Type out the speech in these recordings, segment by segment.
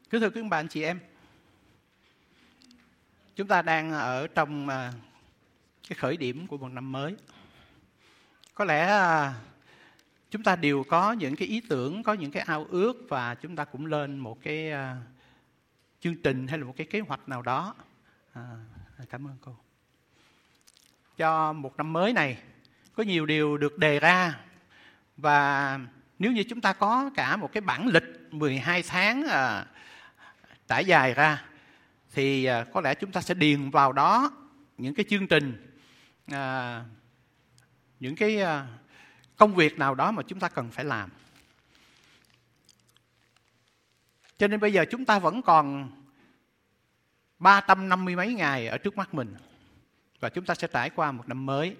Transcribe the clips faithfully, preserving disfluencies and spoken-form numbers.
Kính thưa quý ông bà anh chị em, chúng ta đang ở trong cái khởi điểm của một năm mới. Có lẽ chúng ta đều có những cái ý tưởng, có những cái ao ước và chúng ta cũng lên một cái chương trình hay là một cái kế hoạch nào đó. À, cảm ơn cô. Cho một năm mới này có nhiều điều được đề ra, và nếu như chúng ta có cả một cái bản lịch mười hai tháng à, trải dài ra thì à, có lẽ chúng ta sẽ điền vào đó những cái chương trình, à, những cái à, công việc nào đó mà chúng ta cần phải làm. Cho nên bây giờ chúng ta vẫn còn ba trăm năm mươi mấy ngày ở trước mắt mình, và chúng ta sẽ trải qua một năm mới.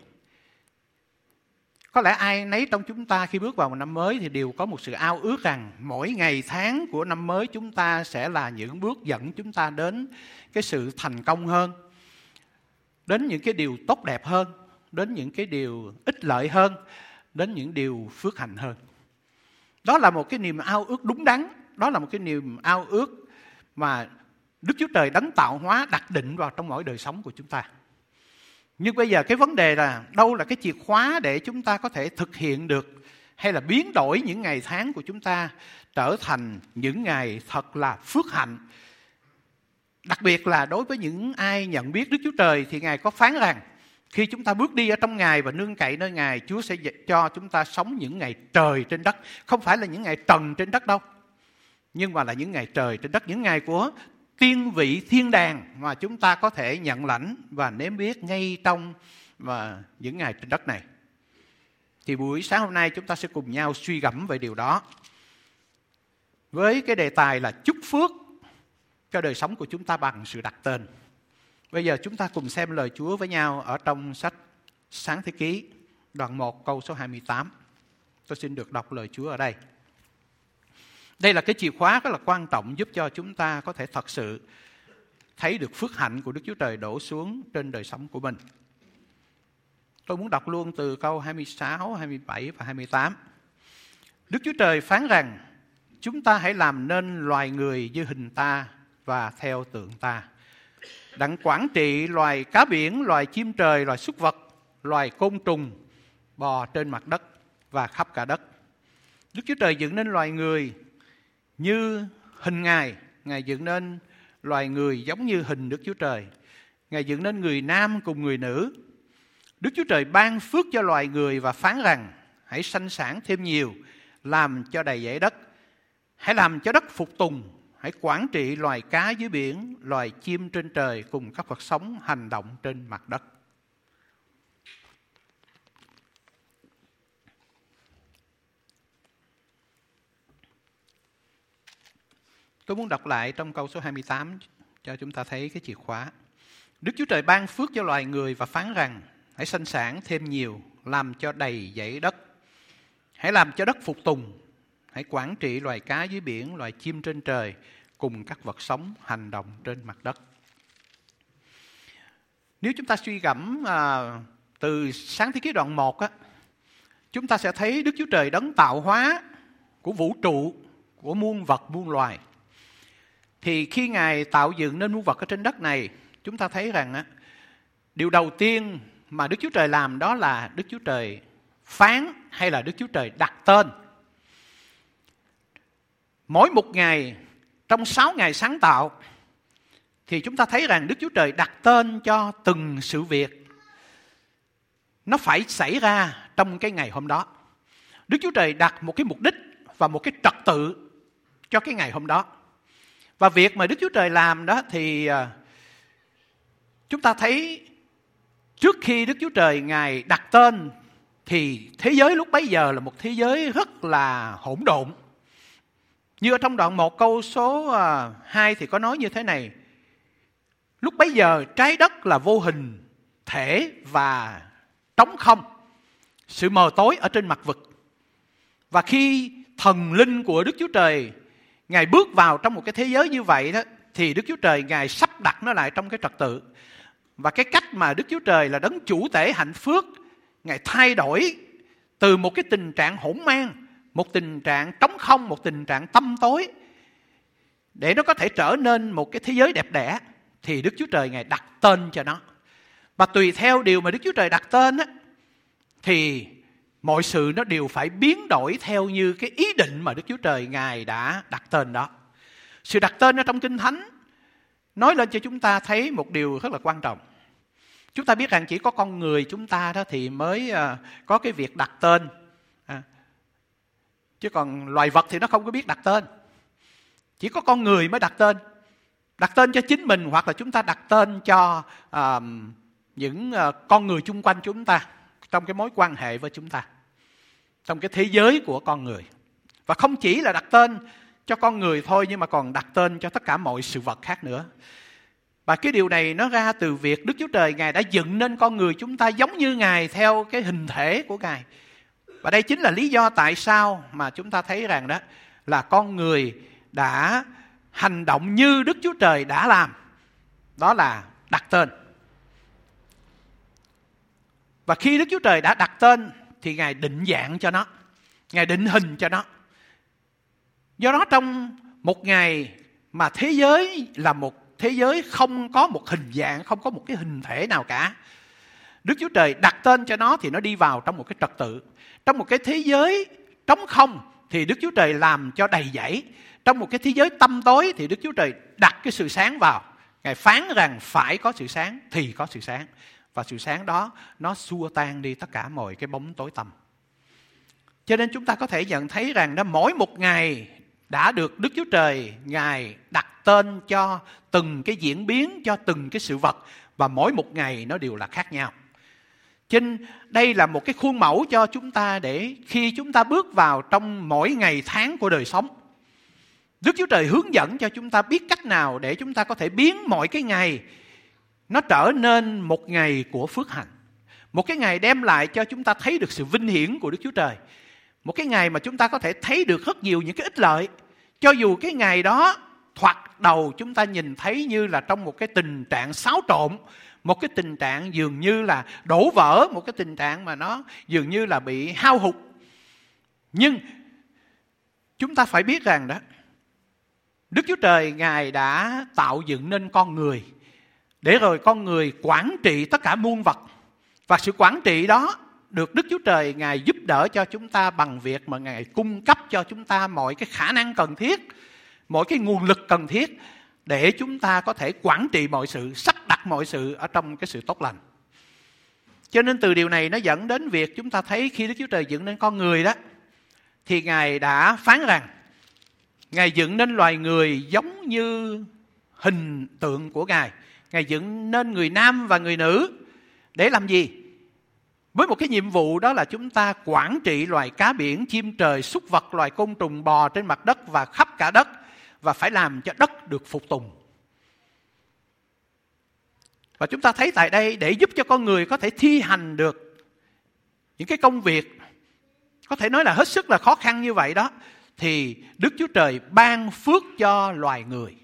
Có lẽ ai nấy trong chúng ta khi bước vào một năm mới thì đều có một sự ao ước rằng mỗi ngày tháng của năm mới chúng ta sẽ là những bước dẫn chúng ta đến cái sự thành công hơn, đến những cái điều tốt đẹp hơn, đến những cái điều ích lợi hơn, đến những điều phước hạnh hơn. Đó là một cái niềm ao ước đúng đắn, đó là một cái niềm ao ước mà Đức Chúa Trời đấng tạo hóa đặt định vào trong mỗi đời sống của chúng ta. Nhưng bây giờ cái vấn đề là đâu là cái chìa khóa để chúng ta có thể thực hiện được hay là biến đổi những ngày tháng của chúng ta trở thành những ngày thật là phước hạnh. Đặc biệt là đối với những ai nhận biết Đức Chúa Trời thì Ngài có phán rằng khi chúng ta bước đi ở trong Ngài và nương cậy nơi Ngài, Chúa sẽ cho chúng ta sống những ngày trời trên đất. Không phải là những ngày trần trên đất đâu, nhưng mà là những ngày trời trên đất, những ngày của tiên vị thiên đàng mà chúng ta có thể nhận lãnh và nếm biết ngay trong và những ngày trên đất này. Thì buổi sáng hôm nay chúng ta sẽ cùng nhau suy gẫm về điều đó, với cái đề tài là chúc phước cho đời sống của chúng ta bằng sự đặt tên. Bây giờ chúng ta cùng xem lời Chúa với nhau ở trong sách Sáng Thế Ký, đoạn một câu số hai mươi tám. Tôi xin được đọc lời Chúa ở đây. Đây là cái chìa khóa rất là quan trọng giúp cho chúng ta có thể thật sự thấy được phước hạnh của Đức Chúa Trời đổ xuống trên đời sống của mình. Tôi muốn đọc luôn từ câu hai mươi sáu, hai mươi bảy và hai mươi tám. Đức Chúa Trời phán rằng: chúng ta hãy làm nên loài người như hình ta và theo tượng ta, đặng quản trị loài cá biển, loài chim trời, loài súc vật, loài côn trùng bò trên mặt đất và khắp cả đất. Đức Chúa Trời dựng nên loài người như hình Ngài, Ngài dựng nên loài người giống như hình Đức Chúa Trời. Ngài dựng nên người nam cùng người nữ. Đức Chúa Trời ban phước cho loài người và phán rằng: hãy sanh sản thêm nhiều, làm cho đầy dẫy đất. Hãy làm cho đất phục tùng, hãy quản trị loài cá dưới biển, loài chim trên trời cùng các vật sống hành động trên mặt đất. Tôi muốn đọc lại trong câu số hai mươi tám cho chúng ta thấy cái chìa khóa. Đức Chúa Trời ban phước cho loài người và phán rằng: hãy sanh sản thêm nhiều, làm cho đầy dẫy đất. Hãy làm cho đất phục tùng, hãy quản trị loài cá dưới biển, loài chim trên trời cùng các vật sống hành động trên mặt đất. Nếu chúng ta suy gẫm à, từ Sáng Thế Ký đoạn một á, chúng ta sẽ thấy Đức Chúa Trời đấng tạo hóa của vũ trụ, của muôn vật muôn loài. Thì khi Ngài tạo dựng nên muôn vật ở trên đất này, chúng ta thấy rằng á, điều đầu tiên mà Đức Chúa Trời làm đó là Đức Chúa Trời phán hay là Đức Chúa Trời đặt tên. Mỗi một ngày trong sáu ngày sáng tạo thì chúng ta thấy rằng Đức Chúa Trời đặt tên cho từng sự việc nó phải xảy ra trong cái ngày hôm đó. Đức Chúa Trời đặt một cái mục đích và một cái trật tự cho cái ngày hôm đó. Và việc mà Đức Chúa Trời làm đó thì chúng ta thấy trước khi Đức Chúa Trời Ngài đặt tên thì thế giới lúc bấy giờ là một thế giới rất là hỗn độn. Như ở trong đoạn một câu số hai thì có nói như thế này: lúc bấy giờ trái đất là vô hình thể và trống không, sự mờ tối ở trên mặt vực. Và khi thần linh của Đức Chúa Trời Ngài bước vào trong một cái thế giới như vậy đó, thì Đức Chúa Trời Ngài sắp đặt nó lại trong cái trật tự. Và cái cách mà Đức Chúa Trời là đấng chủ tể hạnh phước, Ngài thay đổi từ một cái tình trạng hỗn mang, một tình trạng trống không, một tình trạng tăm tối, để nó có thể trở nên một cái thế giới đẹp đẽ, thì Đức Chúa Trời Ngài đặt tên cho nó. Và tùy theo điều mà Đức Chúa Trời đặt tên á, thì mọi sự nó đều phải biến đổi theo như cái ý định mà Đức Chúa Trời Ngài đã đặt tên đó. Sự đặt tên ở trong Kinh Thánh nói lên cho chúng ta thấy một điều rất là quan trọng. Chúng ta biết rằng chỉ có con người chúng ta đó thì mới có cái việc đặt tên. À, chứ còn loài vật thì nó không có biết đặt tên. Chỉ có con người mới đặt tên. Đặt tên cho chính mình, hoặc là chúng ta đặt tên cho uh, những uh, con người chung quanh chúng ta, trong cái mối quan hệ với chúng ta, trong cái thế giới của con người. Và không chỉ là đặt tên cho con người thôi, nhưng mà còn đặt tên cho tất cả mọi sự vật khác nữa. Và cái điều này nó ra từ việc Đức Chúa Trời Ngài đã dựng nên con người chúng ta giống như Ngài, theo cái hình thể của Ngài. Và đây chính là lý do tại sao mà chúng ta thấy rằng đó là con người đã hành động như Đức Chúa Trời đã làm. Đó là đặt tên. Và khi Đức Chúa Trời đã đặt tên thì Ngài định dạng cho nó, Ngài định hình cho nó. Do đó trong một ngày mà thế giới là một thế giới không có một hình dạng, không có một cái hình thể nào cả, Đức Chúa Trời đặt tên cho nó thì nó đi vào trong một cái trật tự. Trong một cái thế giới trống không thì Đức Chúa Trời làm cho đầy dẫy. Trong một cái thế giới tăm tối thì Đức Chúa Trời đặt cái sự sáng vào. Ngài phán rằng phải có sự sáng thì có sự sáng. Và sự sáng đó nó xua tan đi tất cả mọi cái bóng tối tăm. Cho nên chúng ta có thể nhận thấy rằng đó, mỗi một ngày đã được Đức Chúa Trời Ngài đặt tên cho từng cái diễn biến, cho từng cái sự vật. Và mỗi một ngày nó đều là khác nhau. Cho nên đây là một cái khuôn mẫu cho chúng ta để khi chúng ta bước vào trong mỗi ngày tháng của đời sống, Đức Chúa Trời hướng dẫn cho chúng ta biết cách nào để chúng ta có thể biến mọi cái ngày nó trở nên một ngày của phước hạnh. Một cái ngày đem lại cho chúng ta thấy được sự vinh hiển của Đức Chúa Trời. Một cái ngày mà chúng ta có thể thấy được rất nhiều những cái ích lợi. Cho dù cái ngày đó thoạt đầu chúng ta nhìn thấy như là trong một cái tình trạng xáo trộn, một cái tình trạng dường như là đổ vỡ, một cái tình trạng mà nó dường như là bị hao hụt. Nhưng chúng ta phải biết rằng đó, Đức Chúa Trời Ngài đã tạo dựng nên con người, để rồi con người quản trị tất cả muôn vật. Và sự quản trị đó được Đức Chúa Trời Ngài giúp đỡ cho chúng ta bằng việc mà Ngài cung cấp cho chúng ta mọi cái khả năng cần thiết, mọi cái nguồn lực cần thiết để chúng ta có thể quản trị mọi sự, sắp đặt mọi sự ở trong cái sự tốt lành. Cho nên từ điều này nó dẫn đến việc chúng ta thấy khi Đức Chúa Trời dựng nên con người đó, thì Ngài đã phán rằng Ngài dựng nên loài người giống như hình tượng của Ngài. Ngài dựng nên người nam và người nữ để làm gì? Với một cái nhiệm vụ đó là chúng ta quản trị loài cá biển, chim trời, súc vật, loài côn trùng bò trên mặt đất và khắp cả đất, và phải làm cho đất được phục tùng. Và chúng ta thấy tại đây, để giúp cho con người có thể thi hành được những cái công việc có thể nói là hết sức là khó khăn như vậy đó, thì Đức Chúa Trời ban phước cho loài người.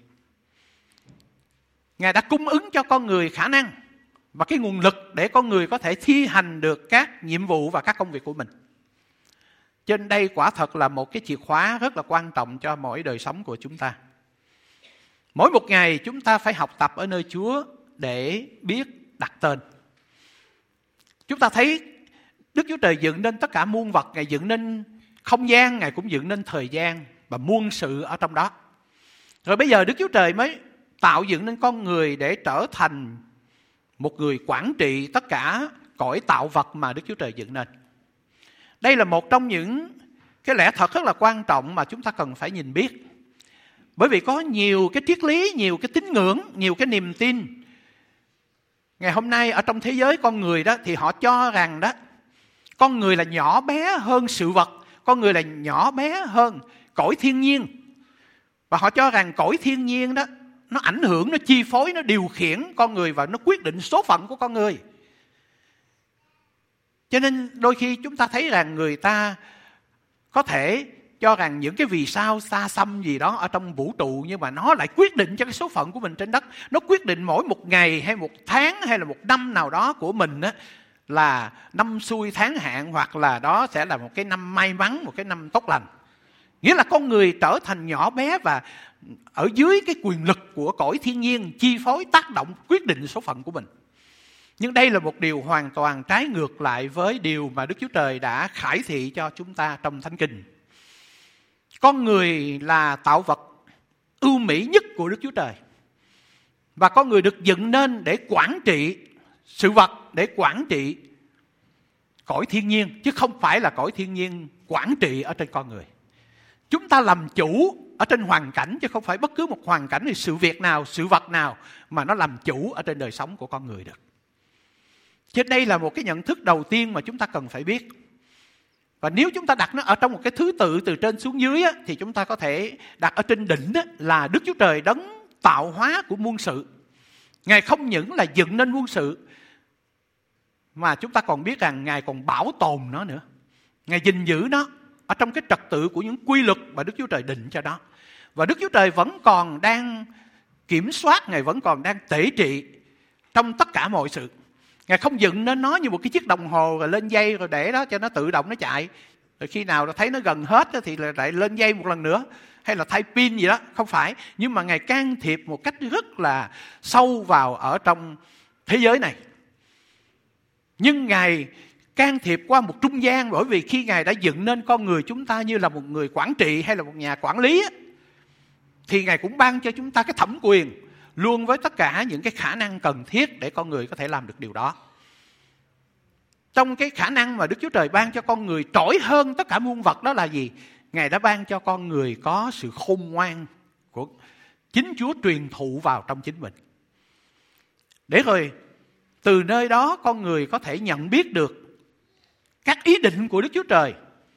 Ngài đã cung ứng cho con người khả năng và cái nguồn lực để con người có thể thi hành được các nhiệm vụ và các công việc của mình. Trên đây quả thật là một cái chìa khóa rất là quan trọng cho mỗi đời sống của chúng ta. Mỗi một ngày chúng ta phải học tập ở nơi Chúa để biết đặt tên. Chúng ta thấy Đức Chúa Trời dựng nên tất cả muôn vật. Ngài dựng nên không gian, Ngài cũng dựng nên thời gian và muôn sự ở trong đó. Rồi bây giờ Đức Chúa Trời mới tạo dựng nên con người để trở thành một người quản trị tất cả cõi tạo vật mà Đức Chúa Trời dựng nên. Đây là một trong những cái lẽ thật rất là quan trọng mà chúng ta cần phải nhìn biết. Bởi vì có nhiều cái triết lý, nhiều cái tín ngưỡng, nhiều cái niềm tin. Ngày hôm nay ở trong thế giới con người đó, thì họ cho rằng đó, con người là nhỏ bé hơn sự vật, con người là nhỏ bé hơn cõi thiên nhiên. Và họ cho rằng cõi thiên nhiên đó, nó ảnh hưởng, nó chi phối, nó điều khiển con người và nó quyết định số phận của con người. Cho nên đôi khi chúng ta thấy rằng người ta có thể cho rằng những cái vì sao xa xăm gì đó ở trong vũ trụ, nhưng mà nó lại quyết định cho cái số phận của mình trên đất. Nó quyết định mỗi một ngày hay một tháng hay là một năm nào đó của mình á, là năm xui tháng hạn, hoặc là đó sẽ là một cái năm may mắn, một cái năm tốt lành. Nghĩa là con người trở thành nhỏ bé và ở dưới cái quyền lực của cõi thiên nhiên chi phối, tác động, quyết định số phận của mình. Nhưng đây là một điều hoàn toàn trái ngược lại với điều mà Đức Chúa Trời đã khải thị cho chúng ta trong Thánh Kinh. Con người là tạo vật ưu mỹ nhất của Đức Chúa Trời. Và con người được dựng nên để quản trị sự vật, để quản trị cõi thiên nhiên, chứ không phải là cõi thiên nhiên quản trị ở trên con người. Chúng ta làm chủ ở trên hoàn cảnh, chứ không phải bất cứ một hoàn cảnh hay sự việc nào, sự vật nào mà nó làm chủ ở trên đời sống của con người được. Chứ đây là một cái nhận thức đầu tiên mà chúng ta cần phải biết. Và nếu chúng ta đặt nó ở trong một cái thứ tự từ trên xuống dưới á, thì chúng ta có thể đặt ở trên đỉnh á, là Đức Chúa Trời đấng tạo hóa của muôn sự. Ngài không những là dựng nên muôn sự, mà chúng ta còn biết rằng Ngài còn bảo tồn nó nữa. Ngài gìn giữ nó ở trong cái trật tự của những quy luật mà Đức Chúa Trời định cho nó. Và Đức Chúa Trời vẫn còn đang kiểm soát, Ngài vẫn còn đang tể trị trong tất cả mọi sự. Ngài không dựng nên nó như một cái chiếc đồng hồ rồi lên dây rồi để đó cho nó tự động nó chạy. Rồi khi nào nó thấy nó gần hết thì lại lên dây một lần nữa. Hay là thay pin gì đó. Không phải. Nhưng mà Ngài can thiệp một cách rất là sâu vào ở trong thế giới này. Nhưng Ngài can thiệp qua một trung gian, bởi vì khi Ngài đã dựng nên con người chúng ta như là một người quản trị hay là một nhà quản lý, thì Ngài cũng ban cho chúng ta cái thẩm quyền luôn với tất cả những cái khả năng cần thiết để con người có thể làm được điều đó. Trong cái khả năng mà Đức Chúa Trời ban cho con người trỗi hơn tất cả muôn vật đó là gì? Ngài đã ban cho con người có sự khôn ngoan của chính Chúa truyền thụ vào trong chính mình. Để rồi từ nơi đó con người có thể nhận biết được các ý định của Đức Chúa Trời.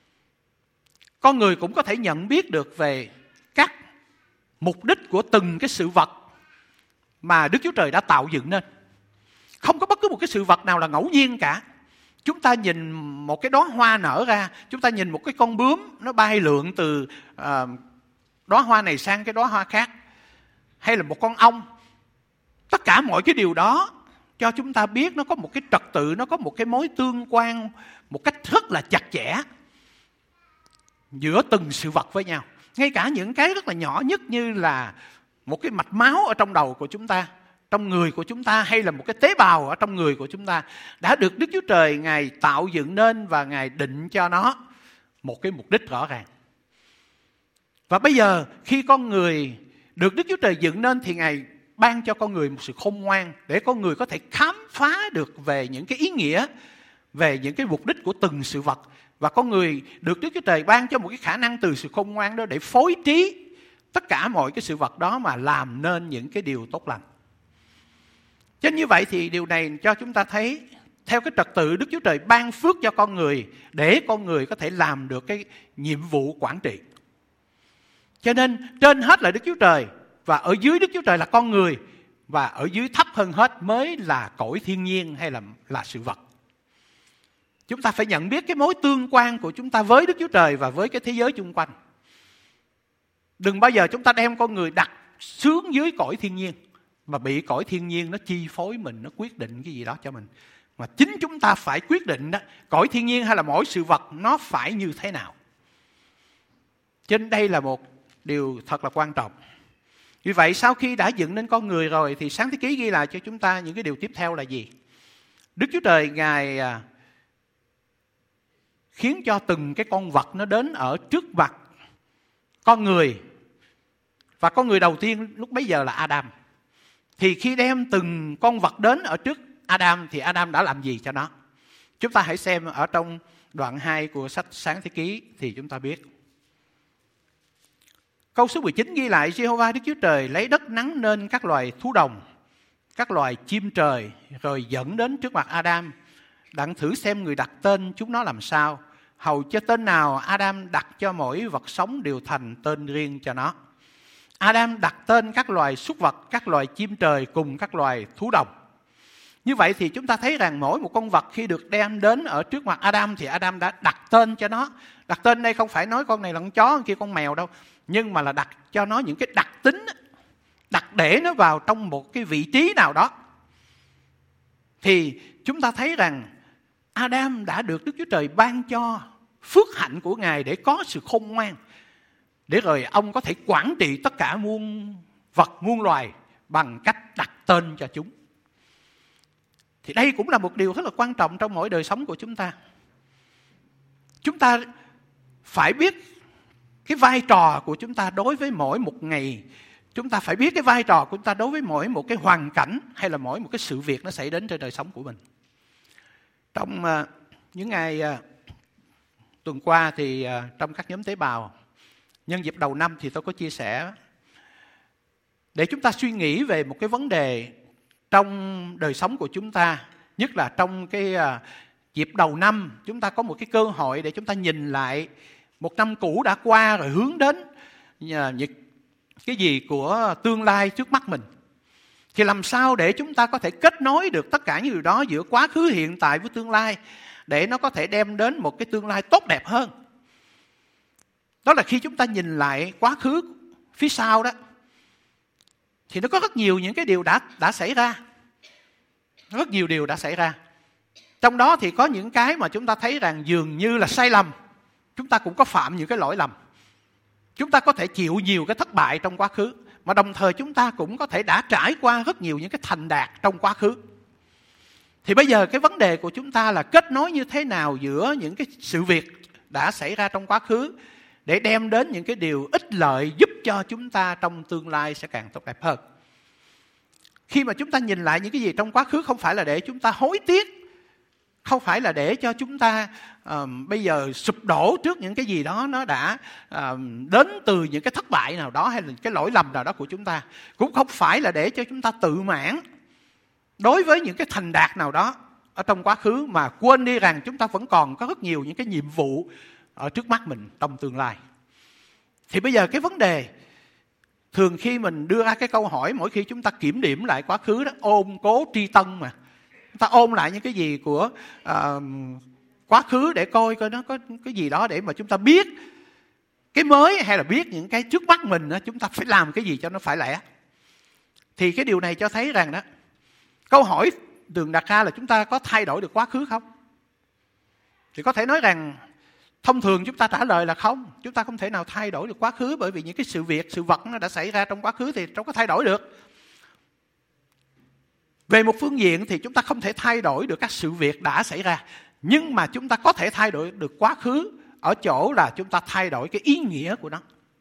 Con người cũng có thể nhận biết được về các mục đích của từng cái sự vật mà Đức Chúa Trời đã tạo dựng nên. Không có bất cứ một cái sự vật nào là ngẫu nhiên cả. Chúng ta nhìn một cái đóa hoa nở ra, chúng ta nhìn một cái con bướm nó bay lượn từ uh, đóa hoa này sang cái đóa hoa khác, hay là một con ong. Tất cả mọi cái điều đó cho chúng ta biết nó có một cái trật tự, nó có một cái mối tương quan một cách rất là chặt chẽ giữa từng sự vật với nhau. Ngay cả những cái rất là nhỏ nhất như là một cái mạch máu ở trong đầu của chúng ta, trong người của chúng ta, hay là một cái tế bào ở trong người của chúng ta đã được Đức Chúa Trời Ngài tạo dựng nên và Ngài định cho nó một cái mục đích rõ ràng. Và bây giờ khi con người được Đức Chúa Trời dựng nên thì Ngài ban cho con người một sự khôn ngoan để con người có thể khám phá được về những cái ý nghĩa, về những cái mục đích của từng sự vật. Và con người được Đức Chúa Trời ban cho một cái khả năng từ sự khôn ngoan đó để phối trí tất cả mọi cái sự vật đó mà làm nên những cái điều tốt lành. Cho nên như vậy thì điều này cho chúng ta thấy theo cái trật tự Đức Chúa Trời ban phước cho con người để con người có thể làm được cái nhiệm vụ quản trị. Cho nên trên hết là Đức Chúa Trời, và ở dưới Đức Chúa Trời là con người, và ở dưới thấp hơn hết mới là cõi thiên nhiên hay là, là sự vật. Chúng ta phải nhận biết cái mối tương quan của chúng ta với Đức Chúa Trời và với cái thế giới chung quanh. Đừng bao giờ chúng ta đem con người đặt xuống dưới cõi thiên nhiên mà bị cõi thiên nhiên nó chi phối mình, nó quyết định cái gì đó cho mình. Mà chính chúng ta phải quyết định đó, cõi thiên nhiên hay là mỗi sự vật nó phải như thế nào. Cho nên đây là một điều thật là quan trọng. Vì vậy sau khi đã dựng nên con người rồi thì Sáng Thế Ký ghi lại cho chúng ta những cái điều tiếp theo là gì? Đức Chúa Trời Ngài khiến cho từng cái con vật nó đến ở trước mặt con người. Và con người đầu tiên lúc bấy giờ là Adam. Thì khi đem từng con vật đến ở trước Adam thì Adam đã làm gì cho nó? Chúng ta hãy xem ở trong đoạn hai của sách Sáng Thế Ký thì chúng ta biết. Câu số mười chín ghi lại: Giê-hô-va Đức Chúa Trời lấy đất nắng nên các loài thú đồng, các loài chim trời, rồi dẫn đến trước mặt Adam, đặng thử xem người đặt tên chúng nó làm sao, hầu cho tên nào Adam đặt cho mỗi vật sống đều thành tên riêng cho nó. Adam đặt tên các loài súc vật, các loài chim trời cùng các loài thú đồng. Như vậy thì chúng ta thấy rằng mỗi một con vật khi được đem đến ở trước mặt Adam thì Adam đã đặt tên cho nó. Đặt tên đây không phải nói con này là con chó, con kia con mèo đâu, nhưng mà là đặt cho nó những cái đặc tính, đặt để nó vào trong một cái vị trí nào đó. Thì chúng ta thấy rằng Adam đã được Đức Chúa Trời ban cho phước hạnh của Ngài để có sự khôn ngoan. để rồi ông có thể quản trị tất cả muôn vật, muôn loài bằng cách đặt tên cho chúng. Thì đây cũng là một điều rất là quan trọng trong mỗi đời sống của chúng ta. Chúng ta phải biết cái vai trò của chúng ta đối với mỗi một ngày. Chúng ta phải biết cái vai trò của chúng ta đối với mỗi một cái hoàn cảnh hay là mỗi một cái sự việc nó xảy đến trên đời sống của mình. Trong uh, những ngày uh, tuần qua thì uh, trong các nhóm tế bào, nhân dịp đầu năm thì tôi có chia sẻ để chúng ta suy nghĩ về một cái vấn đề trong đời sống của chúng ta, nhất là trong cái uh, dịp đầu năm, chúng ta có một cái cơ hội để chúng ta nhìn lại một năm cũ đã qua rồi hướng đến uh, những cái gì của tương lai trước mắt mình. Thì làm sao để chúng ta có thể kết nối được tất cả những điều đó giữa quá khứ, hiện tại với tương lai để nó có thể đem đến một cái tương lai tốt đẹp hơn. Đó là khi chúng ta nhìn lại quá khứ phía sau đó, thì nó có rất nhiều những cái điều đã, đã xảy ra. Rất nhiều điều đã xảy ra. Trong đó thì có những cái mà chúng ta thấy rằng dường như là sai lầm. Chúng ta cũng có phạm những cái lỗi lầm. Chúng ta có thể chịu nhiều cái thất bại trong quá khứ, mà đồng thời chúng ta cũng có thể đã trải qua rất nhiều những cái thành đạt trong quá khứ. Thì bây giờ cái vấn đề của chúng ta là kết nối như thế nào giữa những cái sự việc đã xảy ra trong quá khứ để đem đến những cái điều ích lợi giúp cho chúng ta trong tương lai sẽ càng tốt đẹp hơn. Khi mà chúng ta nhìn lại những cái gì trong quá khứ, không phải là để chúng ta hối tiếc, không phải là để cho chúng ta uh, bây giờ sụp đổ trước những cái gì đó nó đã uh, đến từ những cái thất bại nào đó hay là cái lỗi lầm nào đó của chúng ta. Cũng không phải là để cho chúng ta tự mãn đối với những cái thành đạt nào đó ở trong quá khứ, mà quên đi rằng chúng ta vẫn còn có rất nhiều những cái nhiệm vụ ở trước mắt mình trong tương lai. Thì bây giờ cái vấn đề, thường khi mình đưa ra cái câu hỏi mỗi khi chúng ta kiểm điểm lại quá khứ đó, ôn cố tri tân mà. Chúng ta ôn lại những cái gì của uh, quá khứ để coi coi nó có cái gì đó để mà chúng ta biết cái mới, hay là biết những cái trước mắt mình đó, chúng ta phải làm cái gì cho nó phải lẽ. Thì cái điều này cho thấy rằng đó, câu hỏi thường đặt ra là chúng ta có thay đổi được quá khứ không? Thì có thể nói rằng thông thường chúng ta trả lời là không. Chúng ta không thể nào thay đổi được quá khứ, bởi vì những cái sự việc, sự vật nó đã xảy ra trong quá khứ thì đâu có thay đổi được. Về một phương diện thì chúng ta không thể thay đổi được các sự việc đã xảy ra, nhưng mà chúng ta có thể thay đổi được quá khứ ở chỗ là chúng ta thay đổi cái ý nghĩa của nó.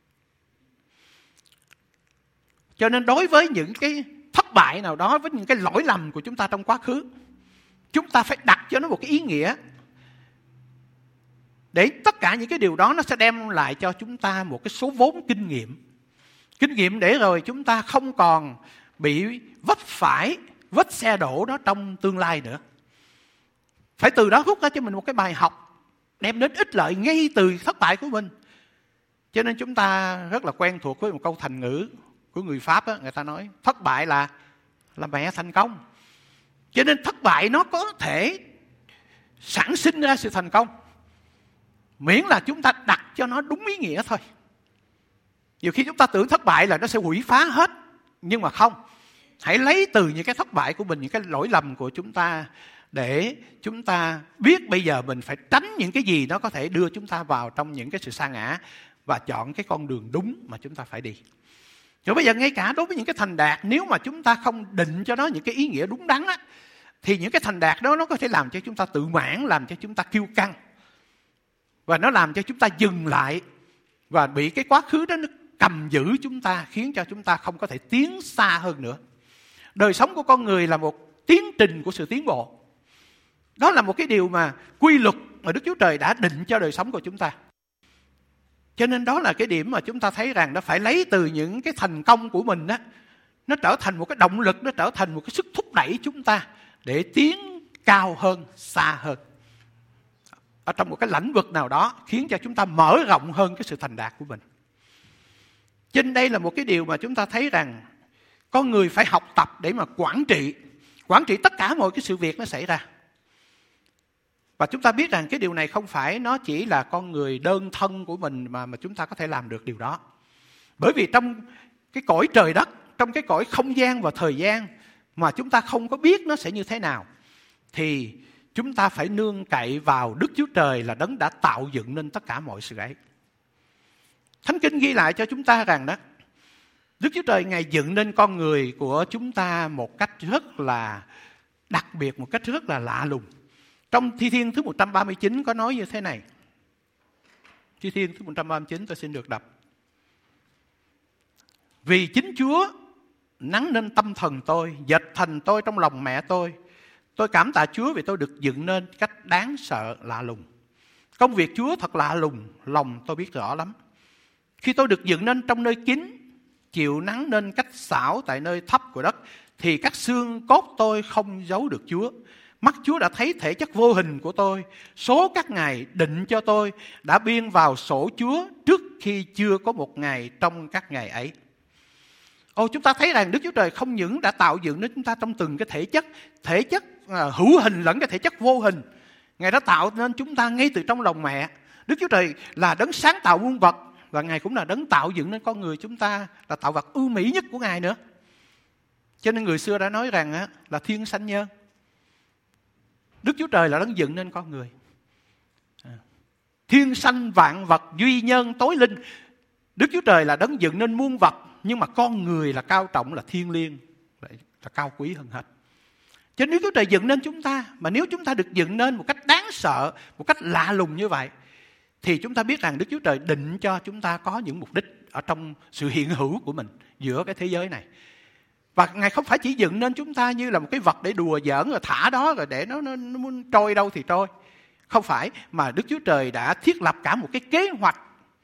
Cho nên đối với những cái thất bại nào đó, với những cái lỗi lầm của chúng ta trong quá khứ, chúng ta phải đặt cho nó một cái ý nghĩa, để tất cả những cái điều đó nó sẽ đem lại cho chúng ta một cái số vốn kinh nghiệm. Kinh nghiệm để rồi chúng ta không còn bị vấp phải vết xe đổ đó trong tương lai nữa. Phải từ đó rút ra cho mình một cái bài học đem đến ích lợi ngay từ thất bại của mình. Cho nên chúng ta rất là quen thuộc với một câu thành ngữ của người Pháp đó, người ta nói thất bại là là mẹ thành công. Cho nên thất bại nó có thể sản sinh ra sự thành công, miễn là chúng ta đặt cho nó đúng ý nghĩa thôi. Nhiều khi chúng ta tưởng thất bại là nó sẽ hủy phá hết, nhưng mà không. Hãy lấy từ những cái thất bại của mình, những cái lỗi lầm của chúng ta, để chúng ta biết bây giờ mình phải tránh những cái gì nó có thể đưa chúng ta vào trong những cái sự sa ngã, và chọn cái con đường đúng mà chúng ta phải đi. Rồi bây giờ ngay cả đối với những cái thành đạt, nếu mà chúng ta không định cho nó những cái ý nghĩa đúng đắn á, thì những cái thành đạt đó nó có thể làm cho chúng ta tự mãn, làm cho chúng ta kiêu căng, và nó làm cho chúng ta dừng lại, và bị cái quá khứ đó nó cầm giữ chúng ta, khiến cho chúng ta không có thể tiến xa hơn nữa. Đời sống của con người là một tiến trình của sự tiến bộ. Đó là một cái điều mà quy luật mà Đức Chúa Trời đã định cho đời sống của chúng ta. Cho nên đó là cái điểm mà chúng ta thấy rằng nó phải lấy từ những cái thành công của mình đó, nó trở thành một cái động lực, nó trở thành một cái sức thúc đẩy chúng ta để tiến cao hơn, xa hơn ở trong một cái lĩnh vực nào đó, khiến cho chúng ta mở rộng hơn cái sự thành đạt của mình. Trên đây là một cái điều mà chúng ta thấy rằng con người phải học tập để mà quản trị, quản trị tất cả mọi cái sự việc nó xảy ra. Và chúng ta biết rằng cái điều này không phải nó chỉ là con người đơn thân của mình mà, mà chúng ta có thể làm được điều đó. Bởi vì trong cái cõi trời đất, trong cái cõi không gian và thời gian mà chúng ta không có biết nó sẽ như thế nào, thì chúng ta phải nương cậy vào Đức Chúa Trời là đấng đã tạo dựng nên tất cả mọi sự ấy. Thánh Kinh ghi lại cho chúng ta rằng đó, Đức Chúa Trời Ngài dựng nên con người của chúng ta một cách rất là đặc biệt, một cách rất là lạ lùng. Trong Thi Thiên thứ một trăm ba mươi chín có nói như thế này. Thi Thiên thứ một trăm ba mươi chín tôi xin được đọc. Vì chính Chúa nắng nên tâm thần tôi, dệt thành tôi trong lòng mẹ tôi. Tôi cảm tạ Chúa vì tôi được dựng nên cách đáng sợ lạ lùng. Công việc Chúa thật lạ lùng, lòng tôi biết rõ lắm. Khi tôi được dựng nên trong nơi kín, chịu nắng nên cách xảo tại nơi thấp của đất, thì các xương cốt tôi không giấu được Chúa. Mắt Chúa đã thấy thể chất vô hình của tôi. Số các ngày định cho tôi đã biên vào sổ Chúa trước khi chưa có một ngày trong các ngày ấy. Ồ, chúng ta thấy rằng Đức Chúa Trời không những đã tạo dựng nên chúng ta trong từng cái thể chất, thể chất hữu hình lẫn cái thể chất vô hình. Ngài đã tạo nên chúng ta ngay từ trong lòng mẹ. Đức Chúa Trời là đấng sáng tạo muôn vật, và Ngài cũng là đấng tạo dựng nên con người chúng ta, là tạo vật ưu mỹ nhất của Ngài nữa. Cho nên người xưa đã nói rằng á, là thiên sanh nhân. Đức Chúa Trời là đấng dựng nên con người. Thiên sanh vạn vật duy nhân tối linh. Đức Chúa Trời là đấng dựng nên muôn vật, nhưng mà con người là cao trọng, là thiêng liêng, là cao quý hơn hết. Cho nên nếu Chúa Trời dựng nên chúng ta, mà nếu chúng ta được dựng nên một cách đáng sợ, một cách lạ lùng như vậy, thì chúng ta biết rằng Đức Chúa Trời định cho chúng ta có những mục đích ở trong sự hiện hữu của mình giữa cái thế giới này. Và Ngài không phải chỉ dựng nên chúng ta như là một cái vật để đùa giỡn rồi thả đó rồi để nó, nó, nó muốn trôi đâu thì trôi. Không phải, mà Đức Chúa Trời đã thiết lập cả một cái kế hoạch,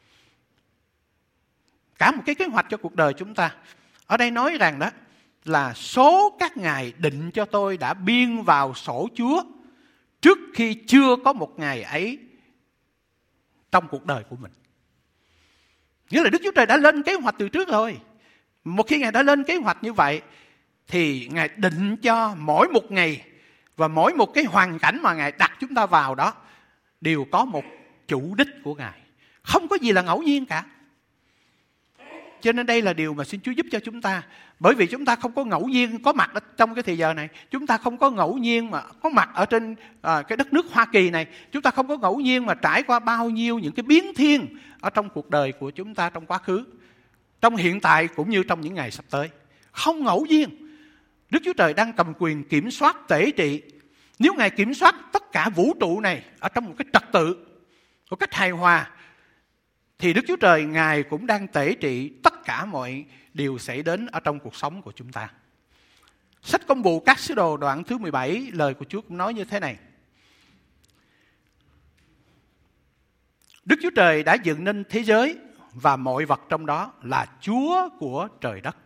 cả một cái kế hoạch cho cuộc đời chúng ta. Ở đây nói rằng đó là số các ngày định cho tôi đã biên vào sổ Chúa trước khi chưa có một ngày ấy trong cuộc đời của mình. Nghĩa là Đức Chúa Trời đã lên kế hoạch từ trước rồi. Một khi Ngài đã lên kế hoạch như vậy, thì Ngài định cho mỗi một ngày và mỗi một cái hoàn cảnh mà Ngài đặt chúng ta vào đó đều có một chủ đích của Ngài. Không có gì là ngẫu nhiên cả. Cho nên đây là điều mà xin Chúa giúp cho chúng ta. Bởi vì chúng ta không có ngẫu nhiên có mặt ở trong cái thời giờ này. Chúng ta không có ngẫu nhiên mà có mặt ở trên à, cái đất nước Hoa Kỳ này. Chúng ta không có ngẫu nhiên mà trải qua bao nhiêu những cái biến thiên ở trong cuộc đời của chúng ta trong quá khứ, trong hiện tại cũng như trong những ngày sắp tới. Không ngẫu nhiên. Đức Chúa Trời đang cầm quyền kiểm soát tể trị. Nếu Ngài kiểm soát tất cả vũ trụ này ở trong một cái trật tự, một cách hài hòa, thì Đức Chúa Trời Ngài cũng đang tể trị tất cả mọi điều xảy đến ở trong cuộc sống của chúng ta. Sách Công vụ các sứ đồ đoạn thứ mười bảy, lời của Chúa cũng nói như thế này. Đức Chúa Trời đã dựng nên thế giới và mọi vật trong đó là Chúa của trời đất.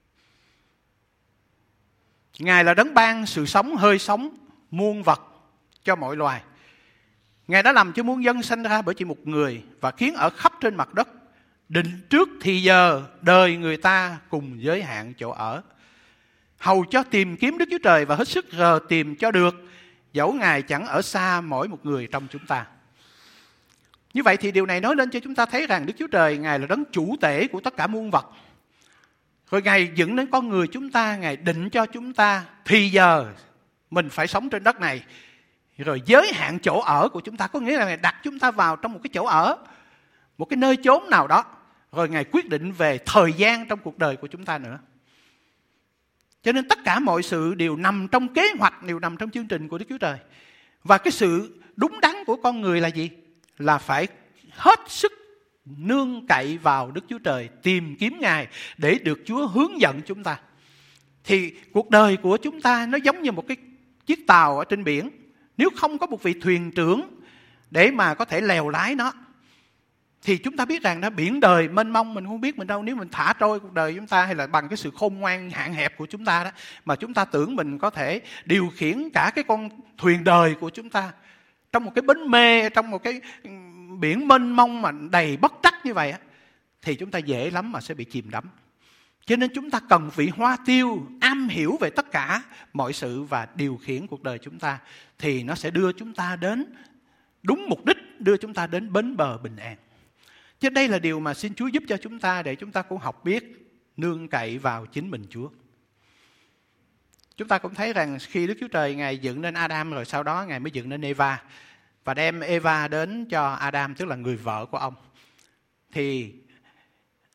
Ngài là đấng ban sự sống, hơi sống, muôn vật cho mọi loài. Ngài đã làm cho muôn dân sanh ra bởi chỉ một người và khiến ở khắp trên mặt đất, định trước thì giờ đời người ta cùng giới hạn chỗ ở, hầu cho tìm kiếm Đức Chúa Trời và hết sức rờ tìm cho được, dẫu Ngài chẳng ở xa mỗi một người trong chúng ta. Như vậy thì điều này nói lên cho chúng ta thấy rằng Đức Chúa Trời Ngài là đấng chủ tể của tất cả muôn vật. Rồi Ngài dựng đến con người chúng ta, Ngài định cho chúng ta thì giờ mình phải sống trên đất này. Rồi giới hạn chỗ ở của chúng ta, có nghĩa là Ngài đặt chúng ta vào trong một cái chỗ ở, một cái nơi chốn nào đó. Rồi Ngài quyết định về thời gian trong cuộc đời của chúng ta nữa. Cho nên tất cả mọi sự đều nằm trong kế hoạch, đều nằm trong chương trình của Đức Chúa Trời. Và cái sự đúng đắn của con người là gì? Là phải hết sức nương cậy vào Đức Chúa Trời, tìm kiếm Ngài để được Chúa hướng dẫn chúng ta. Thì cuộc đời của chúng ta nó giống như một cái chiếc tàu ở trên biển. Nếu không có một vị thuyền trưởng để mà có thể lèo lái nó, thì chúng ta biết rằng đó, biển đời mênh mông, mình không biết mình đâu. Nếu mình thả trôi cuộc đời chúng ta, hay là bằng cái sự khôn ngoan hạn hẹp của chúng ta đó, mà chúng ta tưởng mình có thể điều khiển cả cái con thuyền đời của chúng ta trong một cái bến mê, trong một cái biển mênh mông mà đầy bất trắc như vậy, thì chúng ta dễ lắm mà sẽ bị chìm đắm. Cho nên chúng ta cần vị hoa tiêu am hiểu về tất cả mọi sự và điều khiển cuộc đời chúng ta, thì nó sẽ đưa chúng ta đến đúng mục đích, đưa chúng ta đến bến bờ bình an. Chứ đây là điều mà xin Chúa giúp cho chúng ta, để chúng ta cũng học biết nương cậy vào chính mình Chúa. Chúng ta cũng thấy rằng khi Đức Chúa Trời Ngài dựng nên Adam, rồi sau đó Ngài mới dựng nên Eva, và đem Eva đến cho Adam, tức là người vợ của ông, thì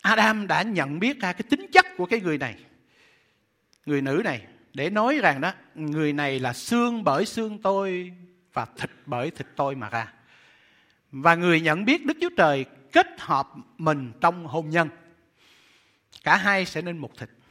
Adam đã nhận biết ra cái tính chất của cái người này, người nữ này, để nói rằng đó, người này là xương bởi xương tôi và thịt bởi thịt tôi mà ra. Và người nhận biết Đức Chúa Trời kết hợp mình trong hôn nhân, cả hai sẽ nên một thịt.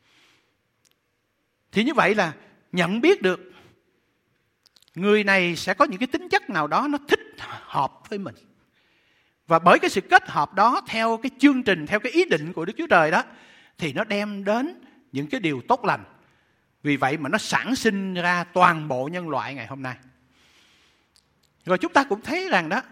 Thì như vậy là nhận biết được người này sẽ có những cái tính chất nào đó nó thích hợp với mình. Và bởi cái sự kết hợp đó, theo cái chương trình, theo cái ý định của Đức Chúa Trời đó, thì nó đem đến những cái điều tốt lành. Vì vậy mà nó sản sinh ra toàn bộ nhân loại ngày hôm nay. Rồi chúng ta cũng thấy rằng đó,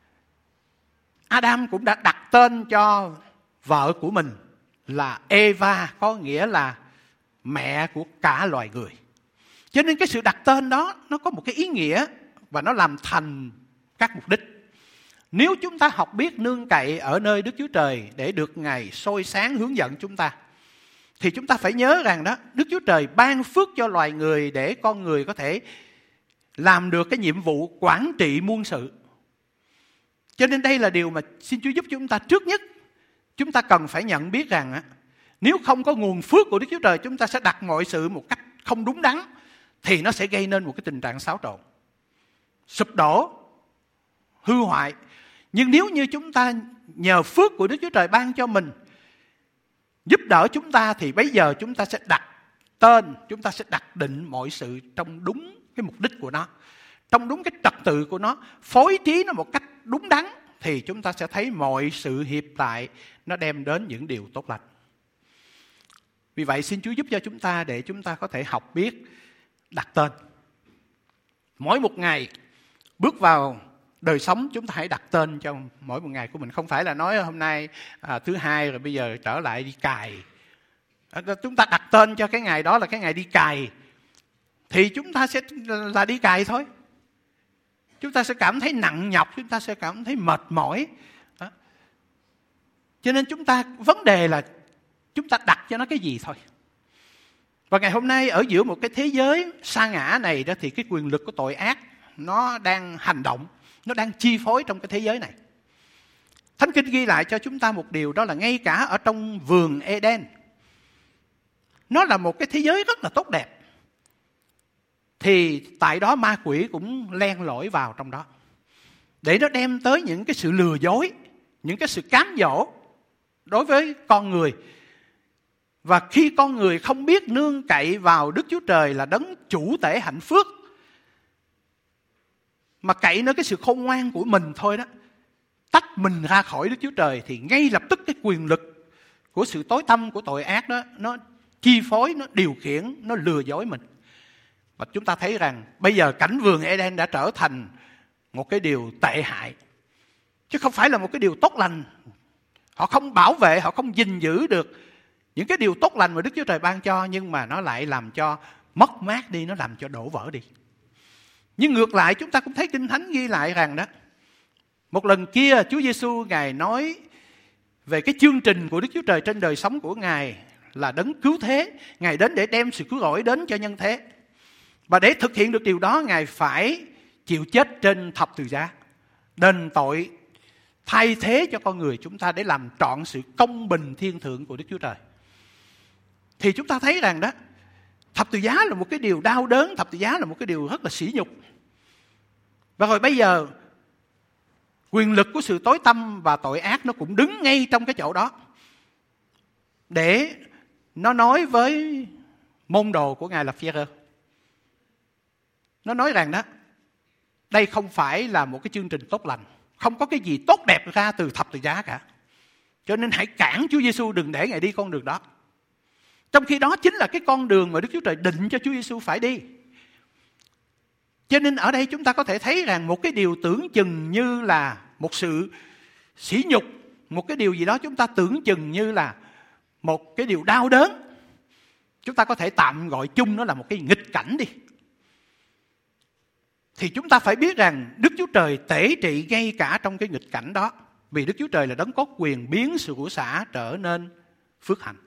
Adam cũng đã đặt tên cho vợ của mình là Eva, có nghĩa là mẹ của cả loài người. Cho nên cái sự đặt tên đó nó có một cái ý nghĩa và nó làm thành các mục đích. Nếu chúng ta học biết nương cậy ở nơi Đức Chúa Trời để được Ngài soi sáng hướng dẫn chúng ta, thì chúng ta phải nhớ rằng đó, Đức Chúa Trời ban phước cho loài người để con người có thể làm được cái nhiệm vụ quản trị muôn sự. Cho nên đây là điều mà xin Chúa giúp chúng ta. Trước nhất, chúng ta cần phải nhận biết rằng á, nếu không có nguồn phước của Đức Chúa Trời, chúng ta sẽ đặt mọi sự một cách không đúng đắn, thì nó sẽ gây nên một cái tình trạng xáo trộn, sụp đổ, hư hoại. Nhưng nếu như chúng ta nhờ phước của Đức Chúa Trời ban cho mình, giúp đỡ chúng ta, thì bây giờ chúng ta sẽ đặt tên, chúng ta sẽ đặt định mọi sự trong đúng cái mục đích của nó, trong đúng cái trật tự của nó, phối trí nó một cách đúng đắn, thì chúng ta sẽ thấy mọi sự hiệp lại nó đem đến những điều tốt lành. Vì vậy xin Chúa giúp cho chúng ta để chúng ta có thể học biết đặt tên. Mỗi một ngày bước vào đời sống, chúng ta hãy đặt tên cho mỗi một ngày của mình. Không phải là nói hôm nay à, thứ hai rồi bây giờ trở lại đi cày. À, chúng ta đặt tên cho cái ngày đó là cái ngày đi cày, thì chúng ta sẽ là đi cày thôi. Chúng ta sẽ cảm thấy nặng nhọc, chúng ta sẽ cảm thấy mệt mỏi. Đó. Cho nên chúng ta, vấn đề là chúng ta đặt cho nó cái gì thôi. Và ngày hôm nay ở giữa một cái thế giới sa ngã này đó, thì cái quyền lực của tội ác nó đang hành động, nó đang chi phối trong cái thế giới này. Thánh Kinh ghi lại cho chúng ta một điều, đó là ngay cả ở trong vườn Eden, nó là một cái thế giới rất là tốt đẹp, thì tại đó ma quỷ cũng len lỏi vào trong đó để nó đem tới những cái sự lừa dối, những cái sự cám dỗ đối với con người. Và khi con người không biết nương cậy vào Đức Chúa Trời là đấng chủ tể hạnh phúc, mà cậy nơi cái sự khôn ngoan của mình thôi đó, tách mình ra khỏi Đức Chúa Trời, thì ngay lập tức cái quyền lực của sự tối tăm của tội ác đó, nó chi phối, nó điều khiển, nó lừa dối mình. Và chúng ta thấy rằng bây giờ cảnh vườn Eden đã trở thành một cái điều tệ hại, chứ không phải là một cái điều tốt lành. Họ không bảo vệ, họ không gìn giữ được những cái điều tốt lành mà Đức Chúa Trời ban cho, nhưng mà nó lại làm cho mất mát đi, nó làm cho đổ vỡ đi. Nhưng ngược lại, chúng ta cũng thấy Kinh Thánh ghi lại rằng đó, một lần kia Chúa Giêsu Ngài nói về cái chương trình của Đức Chúa Trời trên đời sống của Ngài là đấng cứu thế. Ngài đến để đem sự cứu rỗi đến cho nhân thế. Và để thực hiện được điều đó, Ngài phải chịu chết trên thập tự giá, đền tội, thay thế cho con người chúng ta để làm trọn sự công bình thiên thượng của Đức Chúa Trời. Thì chúng ta thấy rằng đó, thập tự giá là một cái điều đau đớn, thập tự giá là một cái điều rất là sỉ nhục. Và rồi bây giờ, quyền lực của sự tối tăm và tội ác nó cũng đứng ngay trong cái chỗ đó để nó nói với môn đồ của Ngài là Phi-e-rơ. Nó nói rằng đó, đây không phải là một cái chương trình tốt lành, không có cái gì tốt đẹp ra từ thập tự giá cả. Cho nên hãy cản Chúa Giêsu đừng để Ngài đi con đường đó. Trong khi đó chính là cái con đường mà Đức Chúa Trời định cho Chúa Giêsu phải đi. Cho nên ở đây chúng ta có thể thấy rằng một cái điều tưởng chừng như là một sự sỉ nhục, một cái điều gì đó chúng ta tưởng chừng như là một cái điều đau đớn, chúng ta có thể tạm gọi chung nó là một cái nghịch cảnh đi. Thì chúng ta phải biết rằng Đức Chúa Trời tể trị ngay cả trong cái nghịch cảnh đó. Vì Đức Chúa Trời là đấng có quyền biến sự của xã trở nên phước hạnh.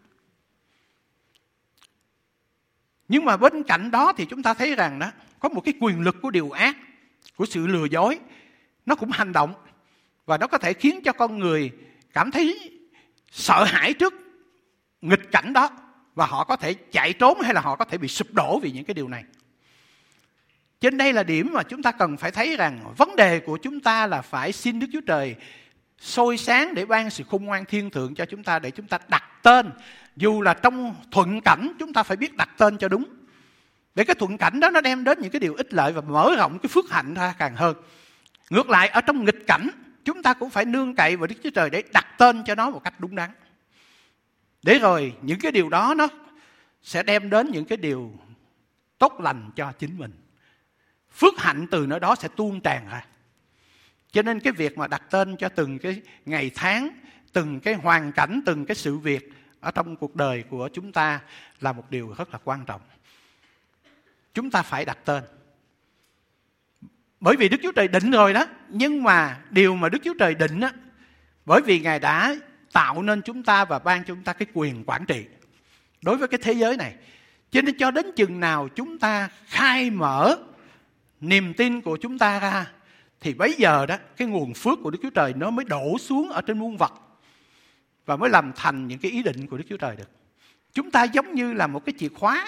Nhưng mà bên cạnh đó thì chúng ta thấy rằng đó, có một cái quyền lực của điều ác, của sự lừa dối, nó cũng hành động. Và nó có thể khiến cho con người cảm thấy sợ hãi trước nghịch cảnh đó, và họ có thể chạy trốn hay là họ có thể bị sụp đổ vì những cái điều này. Trên đây là điểm mà chúng ta cần phải thấy rằng vấn đề của chúng ta là phải xin Đức Chúa Trời soi sáng để ban sự khôn ngoan thiên thượng cho chúng ta, để chúng ta đặt tên. Dù là trong thuận cảnh, chúng ta phải biết đặt tên cho đúng, để cái thuận cảnh đó nó đem đến những cái điều ích lợi và mở rộng cái phước hạnh ra càng hơn. Ngược lại, ở trong nghịch cảnh, chúng ta cũng phải nương cậy vào Đức Chúa Trời để đặt tên cho nó một cách đúng đắn. Để rồi những cái điều đó nó sẽ đem đến những cái điều tốt lành cho chính mình. Phước hạnh từ nơi đó sẽ tuôn tràn ra. Cho nên cái việc mà đặt tên cho từng cái ngày tháng, từng cái hoàn cảnh, từng cái sự việc ở trong cuộc đời của chúng ta là một điều rất là quan trọng. Chúng ta phải đặt tên. Bởi vì Đức Chúa Trời định rồi đó. Nhưng mà điều mà Đức Chúa Trời định á, bởi vì Ngài đã tạo nên chúng ta và ban cho chúng ta cái quyền quản trị đối với cái thế giới này. Cho nên cho đến chừng nào chúng ta khai mở niềm tin của chúng ta ra, thì bấy giờ đó cái nguồn phước của Đức Chúa Trời nó mới đổ xuống ở trên muôn vật và mới làm thành những cái ý định của Đức Chúa Trời được. Chúng ta giống như là một cái chìa khóa.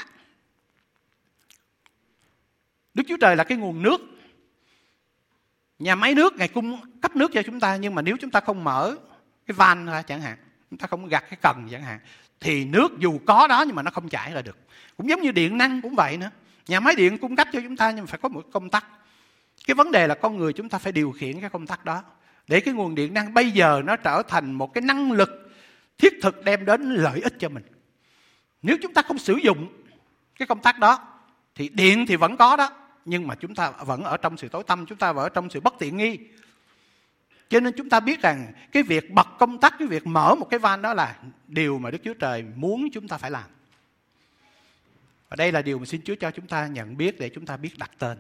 Đức Chúa Trời là cái nguồn nước. Nhà máy nước Ngài cung cấp nước cho chúng ta, nhưng mà nếu chúng ta không mở cái van ra chẳng hạn, chúng ta không gặt cái cần chẳng hạn, thì nước dù có đó nhưng mà nó không chảy ra được. Cũng giống như điện năng cũng vậy nữa. Nhà máy điện cung cấp cho chúng ta nhưng mà phải có một công tắc. Cái vấn đề là con người chúng ta phải điều khiển cái công tắc đó, để cái nguồn điện năng bây giờ nó trở thành một cái năng lực thiết thực đem đến lợi ích cho mình. Nếu chúng ta không sử dụng cái công tắc đó thì điện thì vẫn có đó, nhưng mà chúng ta vẫn ở trong sự tối tăm, chúng ta vẫn ở trong sự bất tiện nghi. Cho nên chúng ta biết rằng cái việc bật công tắc, cái việc mở một cái van đó là điều mà Đức Chúa Trời muốn chúng ta phải làm. Và đây là điều mà xin Chúa cho chúng ta nhận biết để chúng ta biết đặt tên.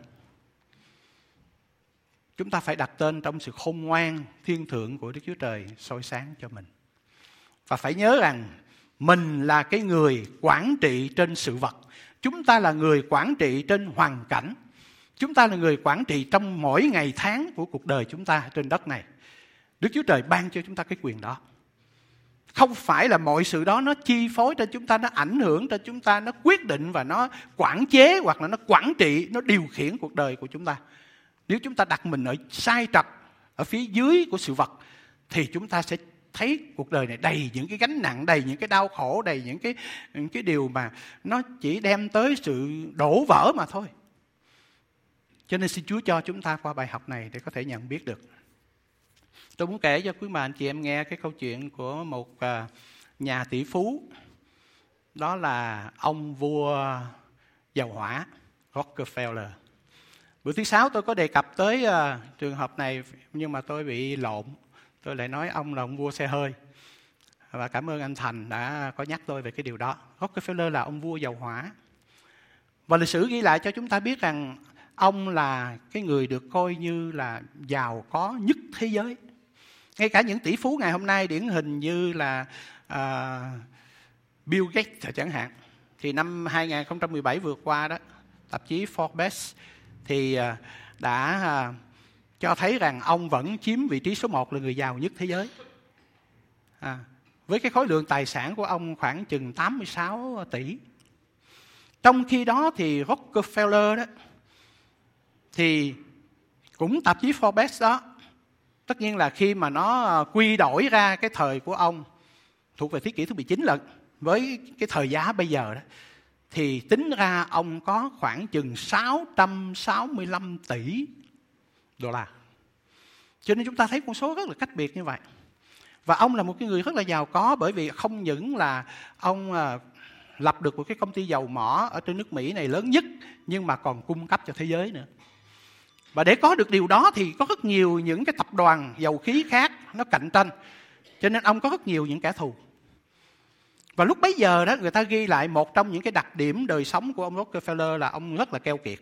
Chúng ta phải đặt tên trong sự khôn ngoan thiên thượng của Đức Chúa Trời soi sáng cho mình. Và phải nhớ rằng mình là cái người quản trị trên sự vật. Chúng ta là người quản trị trên hoàn cảnh. Chúng ta là người quản trị trong mỗi ngày tháng của cuộc đời chúng ta trên đất này. Đức Chúa Trời ban cho chúng ta cái quyền đó. Không phải là mọi sự đó nó chi phối trên chúng ta, nó ảnh hưởng trên chúng ta, nó quyết định và nó quản chế hoặc là nó quản trị, nó điều khiển cuộc đời của chúng ta. Nếu chúng ta đặt mình ở sai trật, ở phía dưới của sự vật, thì chúng ta sẽ thấy cuộc đời này đầy những cái gánh nặng, đầy những cái đau khổ, đầy những cái, những cái điều mà nó chỉ đem tới sự đổ vỡ mà thôi. Cho nên xin Chúa cho chúng ta qua bài học này để có thể nhận biết được. Tôi muốn kể cho quý bà anh chị em nghe cái câu chuyện của một nhà tỷ phú. Đó là ông vua dầu hỏa Rockefeller. Bữa thứ sáu tôi có đề cập tới uh, trường hợp này, nhưng mà tôi bị lộn. Tôi lại nói ông là ông vua xe hơi. Và cảm ơn anh Thành đã có nhắc tôi về cái điều đó. Rockefeller là ông vua dầu hỏa. Và lịch sử ghi lại cho chúng ta biết rằng ông là cái người được coi như là giàu có nhất thế giới. Ngay cả những tỷ phú ngày hôm nay điển hình như là uh, Bill Gates chẳng hạn. Thì năm hai không một bảy vừa qua đó, tạp chí Forbes thì uh, đã uh, cho thấy rằng ông vẫn chiếm vị trí số một là người giàu nhất thế giới. À, với cái khối lượng tài sản của ông khoảng chừng tám mươi sáu tỷ. Trong khi đó thì Rockefeller đó, thì cũng tạp chí Forbes đó, tất nhiên là khi mà nó quy đổi ra cái thời của ông thuộc về thế kỷ thứ mười chín lận, với cái thời giá bây giờ đó, thì tính ra ông có khoảng chừng sáu trăm sáu mươi lăm tỷ đô la. Cho nên chúng ta thấy con số rất là cách biệt như vậy. Và ông là một cái người rất là giàu có, bởi vì không những là ông lập được một cái công ty dầu mỏ ở trên nước Mỹ này lớn nhất, nhưng mà còn cung cấp cho thế giới nữa. Và để có được điều đó thì có rất nhiều những cái tập đoàn dầu khí khác nó cạnh tranh. Cho nên ông có rất nhiều những kẻ thù. Và lúc bấy giờ đó, người ta ghi lại một trong những cái đặc điểm đời sống của ông Rockefeller là ông rất là keo kiệt.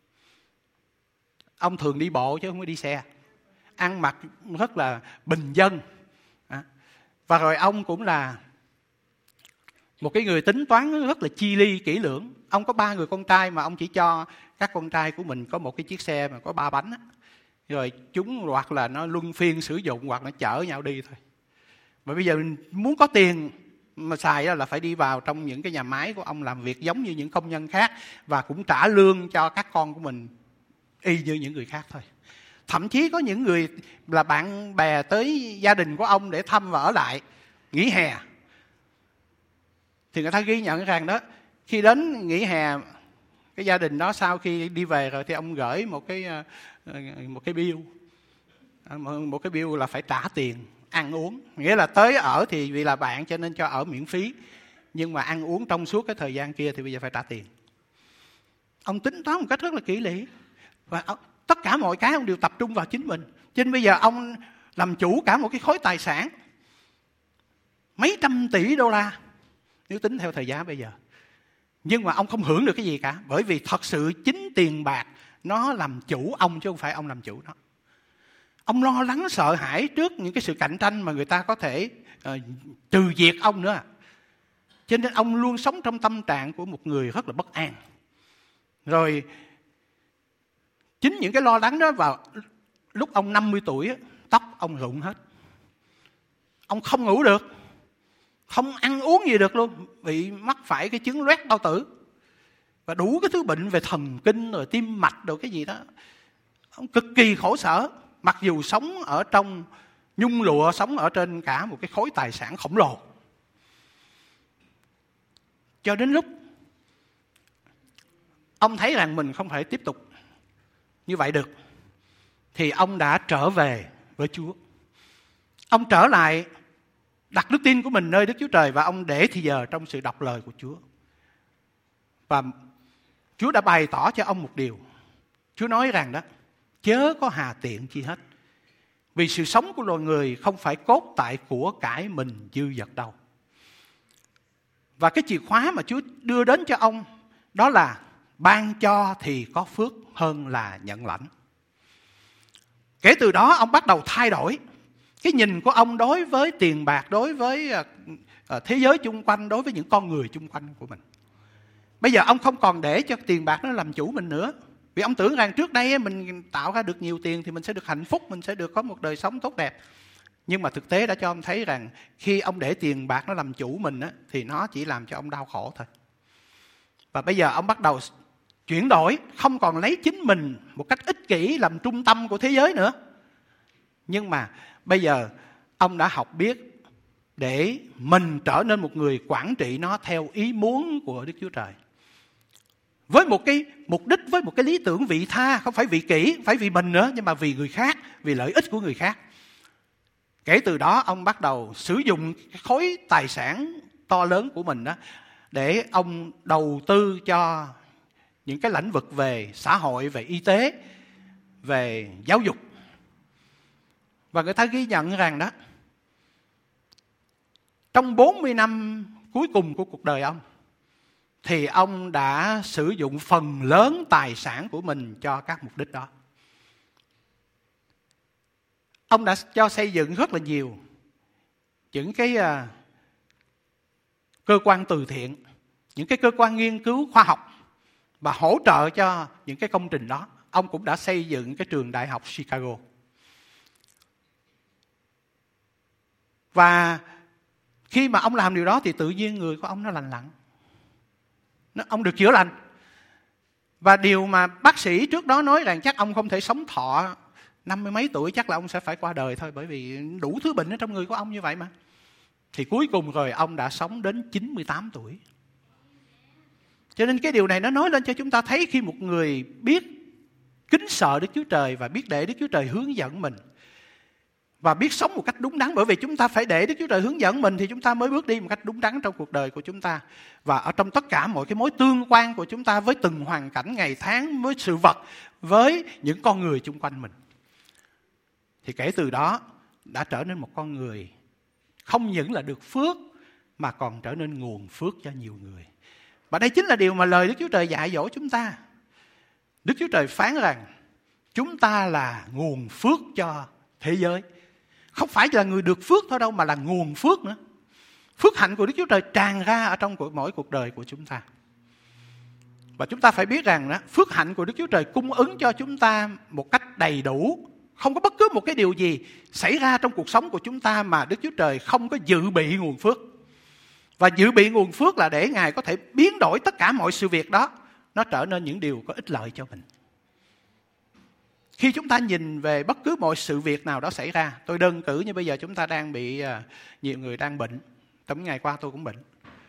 Ông thường đi bộ chứ không có đi xe. Ăn mặc rất là bình dân. Và rồi ông cũng là một cái người tính toán rất là chi ly, kỹ lưỡng. Ông có ba người con trai mà ông chỉ cho các con trai của mình có một cái chiếc xe mà có ba bánh. Rồi chúng hoặc là nó luân phiên sử dụng hoặc nó chở nhau đi thôi. Và bây giờ muốn có tiền mà xài là phải đi vào trong những cái nhà máy của ông làm việc giống như những công nhân khác, và cũng trả lương cho các con của mình y như những người khác thôi. Thậm chí có những người là bạn bè tới gia đình của ông để thăm và ở lại nghỉ hè, thì người ta ghi nhận rằng đó, khi đến nghỉ hè, cái gia đình đó sau khi đi về rồi thì ông gửi một cái một cái bill, một cái bill là phải trả tiền ăn uống. Nghĩa là tới ở thì vì là bạn cho nên cho ở miễn phí, nhưng mà ăn uống trong suốt cái thời gian kia thì bây giờ phải trả tiền. Ông tính toán một cách rất là kỹ lưỡng, và tất cả mọi cái ông đều tập trung vào chính mình. Cho nên bây giờ ông làm chủ cả một cái khối tài sản mấy trăm tỷ đô la nếu tính theo thời giá bây giờ. Nhưng mà ông không hưởng được cái gì cả, bởi vì thật sự chính tiền bạc nó làm chủ ông chứ không phải ông làm chủ nó. Ông lo lắng sợ hãi trước những cái sự cạnh tranh mà người ta có thể uh, trừ diệt ông nữa. Cho nên ông luôn sống trong tâm trạng của một người rất là bất an. Rồi chính những cái lo lắng đó vào lúc ông năm mươi tuổi, tóc ông rụng hết. Ông không ngủ được, không ăn uống gì được luôn, bị mắc phải cái chứng loét bao tử và đủ cái thứ bệnh về thần kinh rồi tim mạch rồi cái gì đó. Ông cực kỳ khổ sở, mặc dù sống ở trong nhung lụa, sống ở trên cả một cái khối tài sản khổng lồ. Cho đến lúc ông thấy rằng mình không thể tiếp tục như vậy được, thì ông đã trở về với Chúa. Ông trở lại đặt đức tin của mình nơi Đức Chúa Trời, và ông để thì giờ trong sự đọc lời của Chúa. Và Chúa đã bày tỏ cho ông một điều. Chúa nói rằng đó, chớ có hà tiện chi hết, vì sự sống của loài người không phải cốt tại của cải mình dư dật đâu. Và cái chìa khóa mà Chúa đưa đến cho ông đó là ban cho thì có phước hơn là nhận lãnh. Kể từ đó ông bắt đầu thay đổi cái nhìn của ông đối với tiền bạc, đối với thế giới chung quanh, đối với những con người chung quanh của mình. Bây giờ ông không còn để cho tiền bạc nó làm chủ mình nữa. Vì ông tưởng rằng trước đây mình tạo ra được nhiều tiền thì mình sẽ được hạnh phúc, mình sẽ được có một đời sống tốt đẹp. Nhưng mà thực tế đã cho ông thấy rằng khi ông để tiền bạc nó làm chủ mình á, thì nó chỉ làm cho ông đau khổ thôi. Và bây giờ ông bắt đầu chuyển đổi, không còn lấy chính mình một cách ích kỷ làm trung tâm của thế giới nữa. Nhưng mà bây giờ ông đã học biết để mình trở nên một người quản trị nó theo ý muốn của Đức Chúa Trời. Với một cái mục đích, với một cái lý tưởng vị tha, không phải vị kỷ, không phải vì mình nữa, nhưng mà vì người khác, vì lợi ích của người khác. Kể từ đó ông bắt đầu sử dụng cái khối tài sản to lớn của mình đó để ông đầu tư cho những cái lĩnh vực về xã hội, về y tế, về giáo dục. Và người ta ghi nhận rằng đó, trong bốn mươi năm cuối cùng của cuộc đời ông, thì ông đã sử dụng phần lớn tài sản của mình cho các mục đích đó. Ông đã cho xây dựng rất là nhiều những cái uh, cơ quan từ thiện, những cái cơ quan nghiên cứu khoa học, và hỗ trợ cho những cái công trình đó. Ông cũng đã xây dựng cái trường đại học Chicago. Và khi mà ông làm điều đó thì tự nhiên người của ông nó lành lặn. Nó, ông được chữa lành. Và điều mà bác sĩ trước đó nói rằng chắc ông không thể sống thọ năm mươi mấy tuổi, chắc là ông sẽ phải qua đời thôi, bởi vì đủ thứ bệnh ở trong người của ông như vậy mà. Thì cuối cùng rồi ông đã sống đến chín mươi tám tuổi. Cho nên cái điều này nó nói lên cho chúng ta thấy khi một người biết kính sợ Đức Chúa Trời và biết để Đức Chúa Trời hướng dẫn mình và biết sống một cách đúng đắn, bởi vì chúng ta phải để Đức Chúa Trời hướng dẫn mình thì chúng ta mới bước đi một cách đúng đắn trong cuộc đời của chúng ta. Và ở trong tất cả mọi cái mối tương quan của chúng ta với từng hoàn cảnh ngày tháng, với sự vật, với những con người chung quanh mình, thì kể từ đó đã trở nên một con người không những là được phước mà còn trở nên nguồn phước cho nhiều người. Và đây chính là điều mà lời Đức Chúa Trời dạy dỗ chúng ta. Đức Chúa Trời phán rằng chúng ta là nguồn phước cho thế giới. Không phải là người được phước thôi đâu, mà là nguồn phước nữa. Phước hạnh của Đức Chúa Trời tràn ra ở trong mỗi cuộc đời của chúng ta. Và chúng ta phải biết rằng đó, phước hạnh của Đức Chúa Trời cung ứng cho chúng ta một cách đầy đủ, Không có bất cứ một cái điều gì xảy ra trong cuộc sống của chúng ta mà Đức Chúa Trời không có dự bị nguồn phước. Và dự bị nguồn phước là để Ngài có thể biến đổi tất cả mọi sự việc đó, nó trở nên những điều có ích lợi cho mình. Khi chúng ta nhìn về bất cứ mọi sự việc nào đó xảy ra, tôi đơn cử như bây giờ chúng ta đang bị, nhiều người đang bệnh. Trong ngày qua tôi cũng bệnh.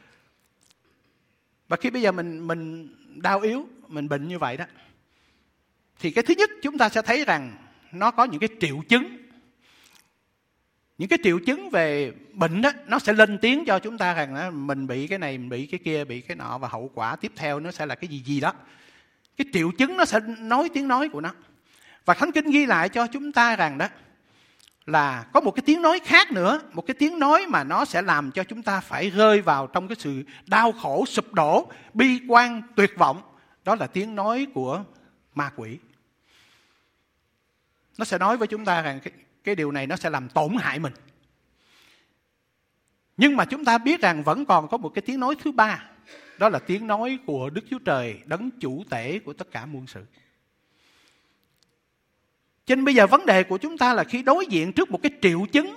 Và khi bây giờ mình, mình đau yếu, mình bệnh như vậy đó, thì cái thứ nhất chúng ta sẽ thấy rằng nó có những cái triệu chứng. Những cái triệu chứng về bệnh đó, nó sẽ lên tiếng cho chúng ta rằng đó, mình bị cái này, mình bị cái kia, bị cái nọ, và hậu quả tiếp theo nó sẽ là cái gì gì đó. Cái triệu chứng nó sẽ nói tiếng nói của nó. Và Thánh Kinh ghi lại cho chúng ta rằng đó là có một cái tiếng nói khác nữa, một cái tiếng nói mà nó sẽ làm cho chúng ta phải rơi vào trong cái sự đau khổ, sụp đổ, bi quan, tuyệt vọng. Đó là tiếng nói của ma quỷ. Nó sẽ nói với chúng ta rằng cái, cái điều này nó sẽ làm tổn hại mình. Nhưng mà chúng ta biết rằng vẫn còn có một cái tiếng nói thứ ba. Đó là tiếng nói của Đức Chúa Trời, đấng chủ tể của tất cả muôn sự. Cho nên bây giờ vấn đề của chúng ta là khi đối diện trước một cái triệu chứng,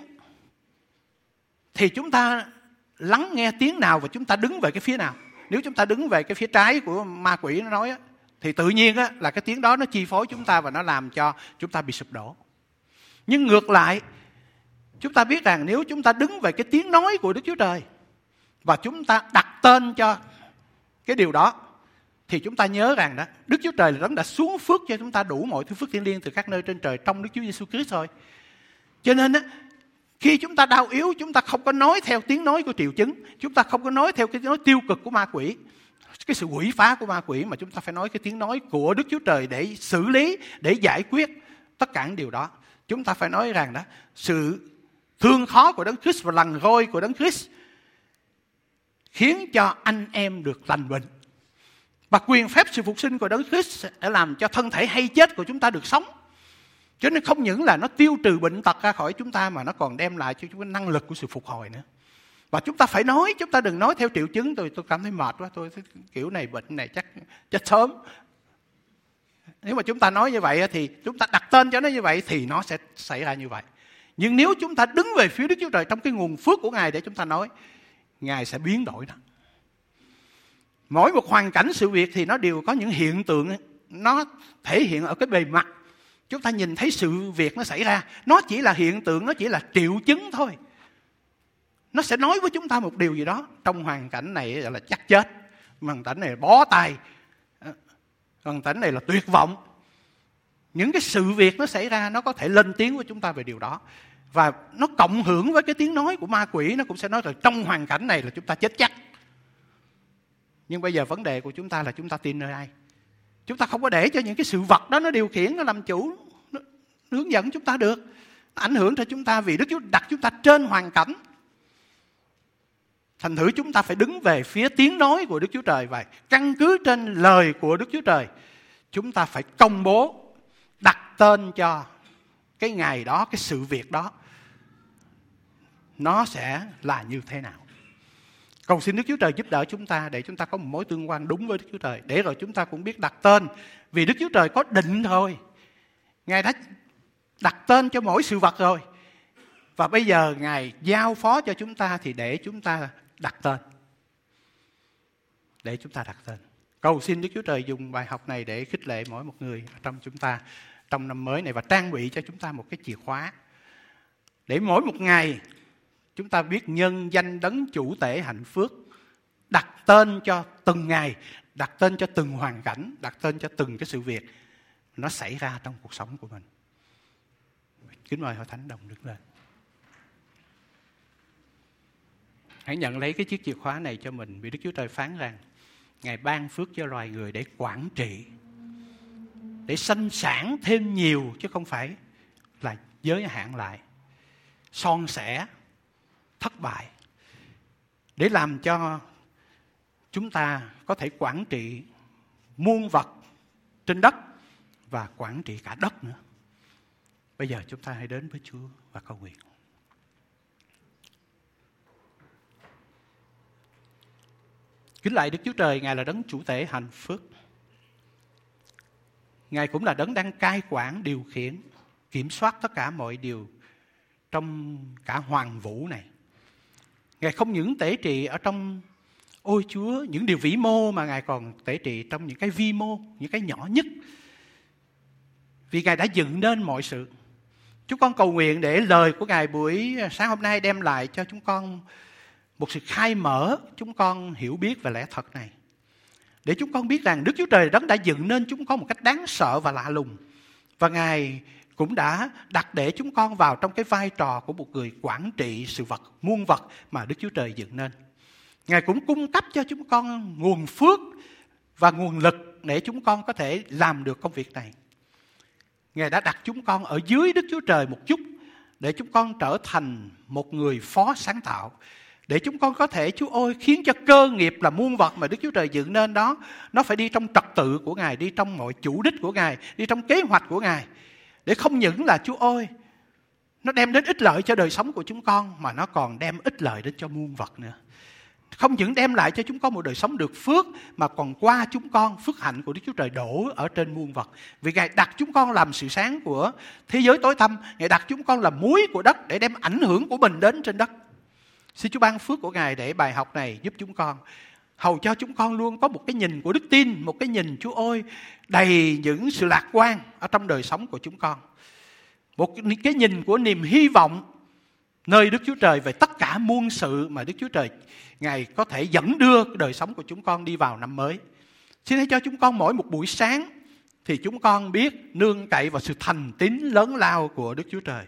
thì chúng ta lắng nghe tiếng nào và chúng ta đứng về cái phía nào. Nếu chúng ta đứng về cái phía trái của ma quỷ nó nói á, thì tự nhiên á, là cái tiếng đó nó chi phối chúng ta và nó làm cho chúng ta bị sụp đổ. Nhưng ngược lại, chúng ta biết rằng nếu chúng ta đứng về cái tiếng nói của Đức Chúa Trời và chúng ta đặt tên cho cái điều đó, thì chúng ta nhớ rằng đó, Đức Chúa Trời là đấng đã xuống phước cho chúng ta đủ mọi thứ phước thiêng liêng từ các nơi trên trời trong Đức Chúa Giêsu Christ thôi. Cho nên á, khi chúng ta đau yếu, chúng ta không có nói theo tiếng nói của triệu chứng, chúng ta không có nói theo cái tiếng nói tiêu cực của ma quỷ, cái sự quỷ phá của ma quỷ, mà chúng ta phải nói cái tiếng nói của Đức Chúa Trời để xử lý, để giải quyết tất cả những điều đó. Chúng ta phải nói rằng đó, sự thương khó của Đấng Christ và lần roi của Đấng Christ khiến cho anh em được lành bệnh. Và quyền phép sự phục sinh của Đấng Christ sẽ làm cho thân thể hay chết của chúng ta được sống. Cho nên không những là nó tiêu trừ bệnh tật ra khỏi chúng ta, mà nó còn đem lại cho chúng ta năng lực của sự phục hồi nữa. Và chúng ta phải nói, chúng ta đừng nói theo triệu chứng. Tôi tôi cảm thấy mệt quá, tôi kiểu này bệnh này chắc chết sớm. Nếu mà chúng ta nói như vậy thì chúng ta đặt tên cho nó như vậy thì nó sẽ xảy ra như vậy. Nhưng nếu chúng ta đứng về phía Đức Chúa Trời trong cái nguồn phước của Ngài để chúng ta nói, Ngài sẽ biến đổi đó. Mỗi một hoàn cảnh sự việc thì nó đều có những hiện tượng, nó thể hiện ở cái bề mặt. Chúng ta nhìn thấy sự việc nó xảy ra, nó chỉ là hiện tượng, nó chỉ là triệu chứng thôi. Nó sẽ nói với chúng ta một điều gì đó. Trong hoàn cảnh này là chắc chết, hoàn cảnh này là bó tay, hoàn cảnh này là tuyệt vọng. Những cái sự việc nó xảy ra, nó có thể lên tiếng với chúng ta về điều đó. Và nó cộng hưởng với cái tiếng nói của ma quỷ. Nó cũng sẽ nói rằng trong hoàn cảnh này là chúng ta chết chắc. Nhưng bây giờ vấn đề của chúng ta là chúng ta tin nơi ai? Chúng ta không có để cho những cái sự vật đó nó điều khiển, nó làm chủ, nó hướng dẫn chúng ta được, nó ảnh hưởng cho chúng ta, vì Đức Chúa đặt chúng ta trên hoàn cảnh. Thành thử chúng ta phải đứng về phía tiếng nói của Đức Chúa Trời, và căn cứ trên lời của Đức Chúa Trời, chúng ta phải công bố, đặt tên cho cái ngày đó, cái sự việc đó, nó sẽ là như thế nào. Cầu xin Đức Chúa Trời giúp đỡ chúng ta để chúng ta có một mối tương quan đúng với Đức Chúa Trời, để rồi chúng ta cũng biết đặt tên. Vì Đức Chúa Trời có định rồi, Ngài đã đặt tên cho mỗi sự vật rồi. Và bây giờ Ngài giao phó cho chúng ta thì để chúng ta đặt tên. Để chúng ta đặt tên. Cầu xin Đức Chúa Trời dùng bài học này để khích lệ mỗi một người trong chúng ta trong năm mới này, và trang bị cho chúng ta một cái chìa khóa để mỗi một ngày chúng ta biết nhân danh đấng chủ tể hạnh phước, đặt tên cho từng ngày, đặt tên cho từng hoàn cảnh, đặt tên cho từng cái sự việc nó xảy ra trong cuộc sống của mình. Kính mời Hội Thánh đồng đứng lên. Hãy nhận lấy cái chiếc chìa khóa này cho mình, vì Đức Chúa Trời phán rằng Ngài ban phước cho loài người để quản trị, để sanh sản thêm nhiều, chứ không phải là giới hạn lại, son sẻ, thất bại, để làm cho chúng ta có thể quản trị muôn vật trên đất và quản trị cả đất nữa. Bây giờ chúng ta hãy đến với Chúa và cầu nguyện. Kính lạy Đức Chúa Trời, Ngài là đấng chủ tể hạnh phước. Ngài cũng là đấng đang cai quản, điều khiển kiểm soát tất cả mọi điều trong cả hoàng vũ này. Ngài không những tể trị ở trong, ôi Chúa, những điều vĩ mô, mà Ngài còn tể trị trong những cái vi mô, những cái nhỏ nhất. Vì Ngài đã dựng nên mọi sự. Chúng con cầu nguyện để lời của Ngài buổi sáng hôm nay đem lại cho chúng con một sự khai mở, chúng con hiểu biết về lẽ thật này. Để chúng con biết rằng Đức Chúa Trời Đấng đã dựng nên chúng con một cách đáng sợ và lạ lùng. Và Ngài cũng đã đặt để chúng con vào trong cái vai trò của một người quản trị sự vật, muôn vật mà Đức Chúa Trời dựng nên. Ngài cũng cung cấp cho chúng con nguồn phước và nguồn lực để chúng con có thể làm được công việc này. Ngài đã đặt chúng con ở dưới Đức Chúa Trời một chút để chúng con trở thành một người phó sáng tạo. Để chúng con có thể, Chúa ơi, khiến cho cơ nghiệp là muôn vật mà Đức Chúa Trời dựng nên đó, nó phải đi trong trật tự của Ngài, đi trong mọi chủ đích của Ngài, đi trong kế hoạch của Ngài. Để không những là, Chúa ơi, nó đem đến ích lợi cho đời sống của chúng con, mà nó còn đem ích lợi đến cho muôn vật nữa. Không những đem lại cho chúng con một đời sống được phước, mà còn qua chúng con phước hạnh của Đức Chúa Trời đổ ở trên muôn vật. Vì Ngài đặt chúng con làm sự sáng của thế giới tối tăm. Ngài đặt chúng con làm muối của đất để đem ảnh hưởng của mình đến trên đất. Xin Chúa ban phước của Ngài để bài học này giúp chúng con, hầu cho chúng con luôn có một cái nhìn của đức tin, một cái nhìn, Chúa ơi, đầy những sự lạc quan ở trong đời sống của chúng con. Một cái nhìn của niềm hy vọng nơi Đức Chúa Trời về tất cả muôn sự mà Đức Chúa Trời Ngài có thể dẫn đưa đời sống của chúng con đi vào năm mới. Xin hãy cho chúng con mỗi một buổi sáng thì chúng con biết nương cậy vào sự thành tín lớn lao của Đức Chúa Trời.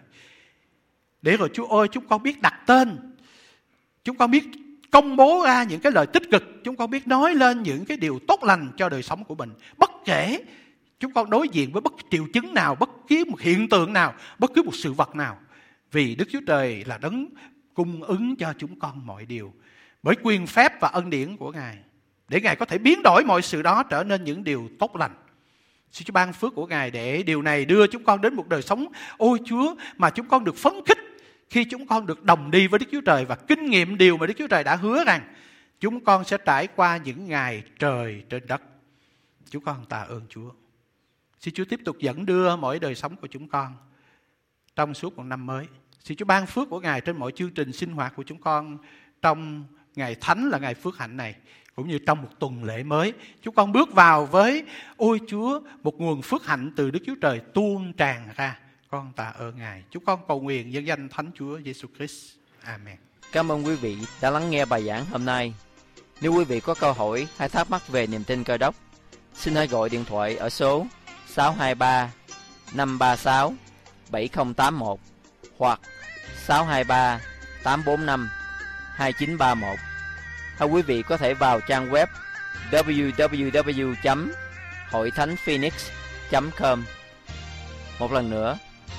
Để rồi, Chúa ơi, chúng con biết đặt tên, chúng con biết công bố ra những cái lời tích cực, chúng con biết nói lên những cái điều tốt lành cho đời sống của mình. Bất kể chúng con đối diện với bất triệu chứng nào, bất cứ một hiện tượng nào, bất cứ một sự vật nào. Vì Đức Chúa Trời là đấng cung ứng cho chúng con mọi điều bởi quyền phép và ân điển của Ngài, để Ngài có thể biến đổi mọi sự đó trở nên những điều tốt lành. Xin Chúa ban phước của Ngài để điều này đưa chúng con đến một đời sống, ôi Chúa, mà chúng con được phấn khích khi chúng con được đồng đi với Đức Chúa Trời và kinh nghiệm điều mà Đức Chúa Trời đã hứa rằng chúng con sẽ trải qua những ngày trời trên đất. Chúng con tạ ơn Chúa. Xin Chúa tiếp tục dẫn đưa mỗi đời sống của chúng con trong suốt một năm mới. Xin Chúa ban phước của Ngài trên mọi chương trình sinh hoạt của chúng con trong ngày thánh là ngày phước hạnh này, cũng như trong một tuần lễ mới. Chúng con bước vào với, ôi Chúa, một nguồn phước hạnh từ Đức Chúa Trời tuôn tràn ra. Con tạ ơn Ngài. Chúng con cầu nguyện nhân danh Thánh Chúa Giêsu Christ. Amen. Cảm ơn quý vị đã lắng nghe bài giảng hôm nay. Nếu quý vị có câu hỏi hay thắc mắc về niềm tin Cơ Đốc, xin hãy gọi điện thoại ở số sáu hai ba năm ba sáu bảy không tám một hoặc sáu hai ba tám bốn năm hai chín ba một. Hay quý vị có thể vào trang web w w w chấm hội thánh phoenix chấm com. Một lần nữa,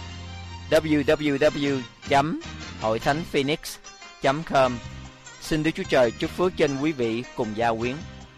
w w w chấm hội thánh phoenix chấm com. Xin Đức Chúa Trời chúc phước trên quý vị cùng gia quyến.